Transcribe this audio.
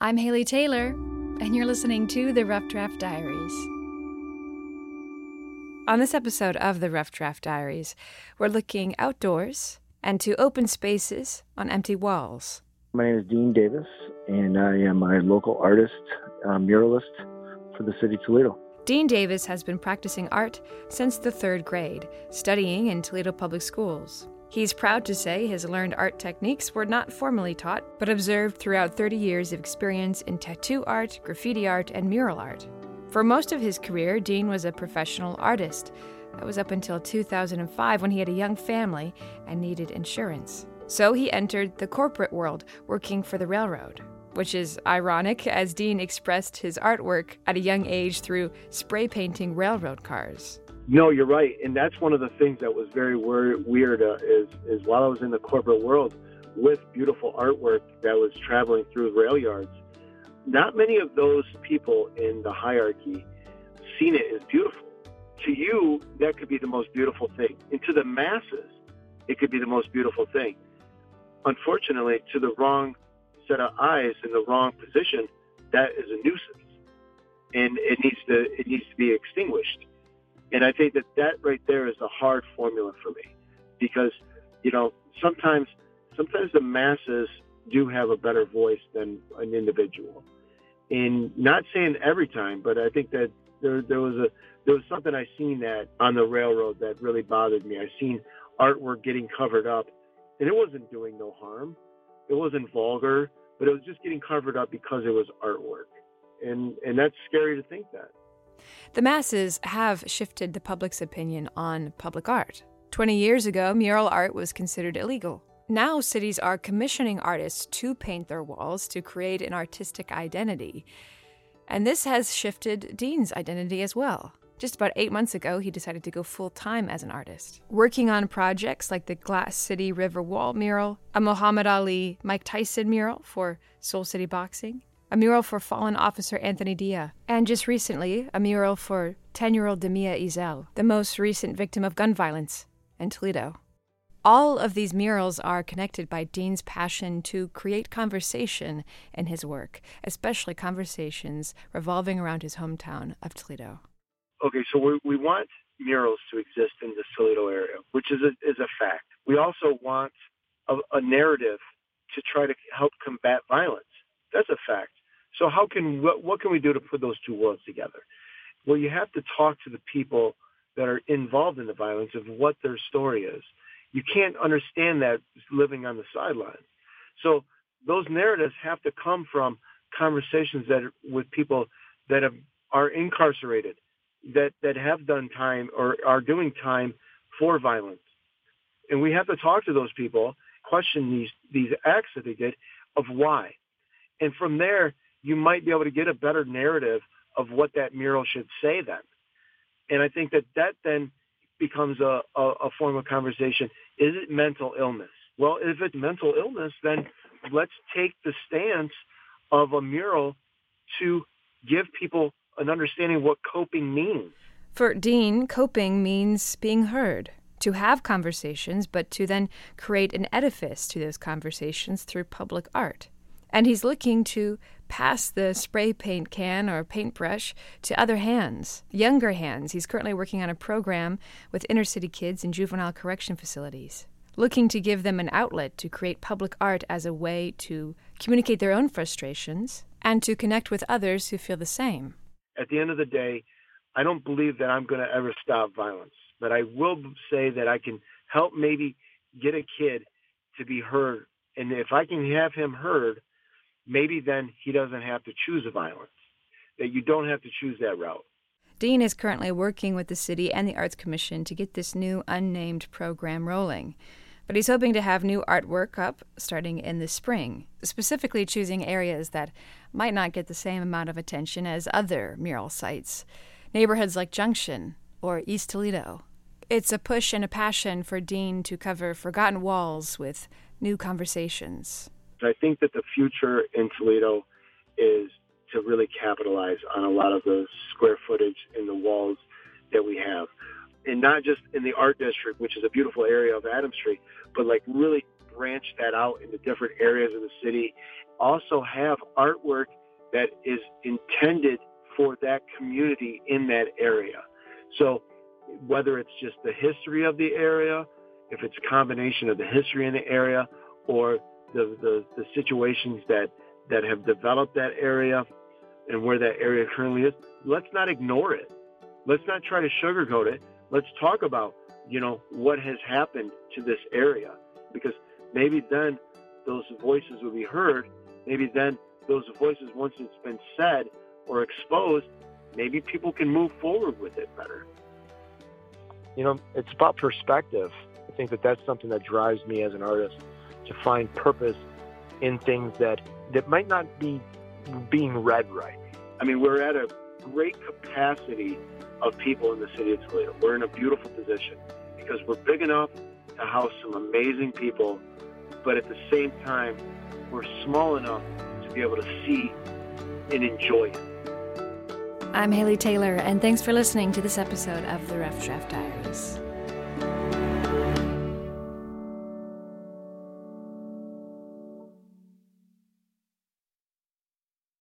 I'm Haley Taylor, and you're listening to the Rough Draft Diaries. On this episode of the Rough Draft Diaries, we're looking outdoors and to open spaces on empty walls. My name is Dean Davis, and I am a local artist, muralist for the city of Toledo. Dean Davis has been practicing art since the 3rd grade, studying in Toledo Public Schools. He's proud to say his learned art techniques were not formally taught, but observed throughout 30 years of experience in tattoo art, graffiti art, and mural art. For most of his career, Dean was a professional artist. That was up until 2005 when he had a young family and needed insurance. So he entered the corporate world, working for the railroad, which is ironic as Dean expressed his artwork at a young age through spray painting railroad cars. No, you're right. And that's one of the things that was very weird is while I was in the corporate world with beautiful artwork that was traveling through rail yards, not many of those people in the hierarchy seen it as beautiful. To you, that could be the most beautiful thing. And to the masses, it could be the most beautiful thing. Unfortunately, to the wrong set of eyes in the wrong position, that is a nuisance. And it needs to be extinguished. And I think that right there is a hard formula for me, because, sometimes the masses do have a better voice than an individual. And not saying every time, but I think that there was something I seen that on the railroad that really bothered me. I seen artwork getting covered up, and it wasn't doing no harm. It wasn't vulgar, but it was just getting covered up because it was artwork. And that's scary to think that. The masses have shifted the public's opinion on public art. 20 years ago, mural art was considered illegal. Now, cities are commissioning artists to paint their walls to create an artistic identity. And this has shifted Dean's identity as well. Just about 8 months ago, he decided to go full-time as an artist, working on projects like the Glass City River Wall mural, a Muhammad Ali Mike Tyson mural for Soul City Boxing, a mural for fallen officer Anthony Dia, and just recently, a mural for 10-year-old Demia Ezel, the most recent victim of gun violence in Toledo. All of these murals are connected by Dean's passion to create conversation in his work, especially conversations revolving around his hometown of Toledo. Okay, so we want murals to exist in the Toledo area, which is a fact. We also want a narrative to try to help combat violence. That's a fact. So what can we do to put those two worlds together? Well, you have to talk to the people that are involved in the violence of what their story is. You can't understand that living on the sidelines. So those narratives have to come from conversations with people that are incarcerated, that have done time or are doing time for violence. And we have to talk to those people, question these acts that they did, of why. And from there, you might be able to get a better narrative of what that mural should say then. And I think that then becomes a form of conversation. Is it mental illness? Well, if it's mental illness, then let's take the stance of a mural to give people an understanding of what coping means. For Dean, coping means being heard, to have conversations, but to then create an edifice to those conversations through public art. And he's looking to pass the spray paint can or paintbrush to other hands, younger hands. He's currently working on a program with inner city kids in juvenile correction facilities, looking to give them an outlet to create public art as a way to communicate their own frustrations and to connect with others who feel the same. At the end of the day, I don't believe that I'm going to ever stop violence, but I will say that I can help maybe get a kid to be heard. And if I can have him heard, maybe then he doesn't have to choose a violence, that you don't have to choose that route. Dean is currently working with the city and the Arts Commission to get this new unnamed program rolling. But he's hoping to have new artwork up starting in the spring, specifically choosing areas that might not get the same amount of attention as other mural sites, neighborhoods like Junction or East Toledo. It's a push and a passion for Dean to cover forgotten walls with new conversations. I think that the future in Toledo is to really capitalize on a lot of the square footage in the walls that we have. And not just in the art district, which is a beautiful area of Adams Street, but like really branch that out into different areas of the city. Also have artwork that is intended for that community in that area. So whether it's just the history of the area, if it's a combination of the history in the area or the situations that have developed that area and where that area currently is, let's not ignore it. Let's not try to sugarcoat it. Let's talk about, what has happened to this area, because maybe then those voices will be heard. Maybe then those voices, once it's been said or exposed, maybe people can move forward with it better. It's about perspective. I think that's something that drives me as an artist, to find purpose in things that might not be being read right. I mean, we're at a great capacity of people in the city of Toledo. We're in a beautiful position because we're big enough to house some amazing people, but at the same time, we're small enough to be able to see and enjoy it. I'm Haley Taylor, and thanks for listening to this episode of the Rough Draft Diaries.